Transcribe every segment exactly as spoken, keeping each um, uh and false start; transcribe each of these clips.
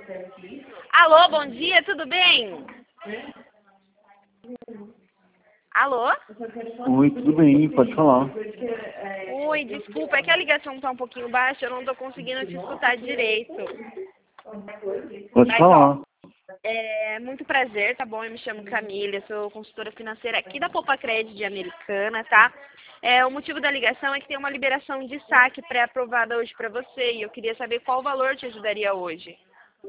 Alô, bom dia, tudo bem? Alô? Oi, tudo bem, pode falar. Oi, desculpa, é que a ligação tá um pouquinho baixa, eu não tô conseguindo te escutar direito. Pode Mas, falar. ó, é muito prazer, tá bom? Eu me chamo Camila, sou consultora financeira aqui da Poupa Cred de Americana, tá? É, o motivo da ligação é que tem uma liberação de saque pré-aprovada hoje pra você e eu queria saber qual valor te ajudaria hoje.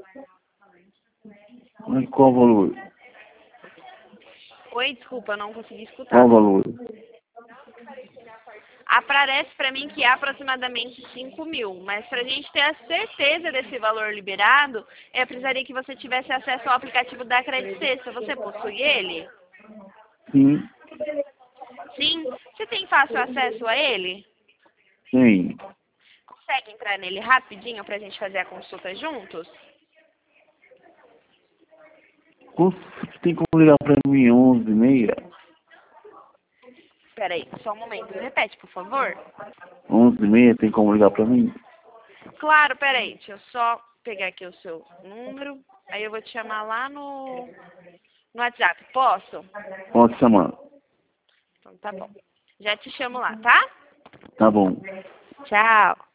Mas qual o valor? Oi, desculpa, eu não consegui escutar. Qual o valor? Aparece para mim que é aproximadamente cinco mil, mas para a gente ter a certeza desse valor liberado, eu precisaria que você tivesse acesso ao aplicativo da Credit Sexta. Você possui ele? Sim, Sim? Você tem fácil acesso a ele? tem. Consegue entrar nele rapidinho para a gente fazer a consulta juntos? Como- Tem como ligar pra mim onze e meia? Espera aí, só um momento. Repete, por favor. onze e meia tem como ligar pra mim? Claro, peraí, deixa eu só pegar aqui o seu número, aí eu vou te chamar lá no, no WhatsApp. Posso? Pode chamar. Então tá bom. Já te chamo lá, tá? Tá bom. Tchau.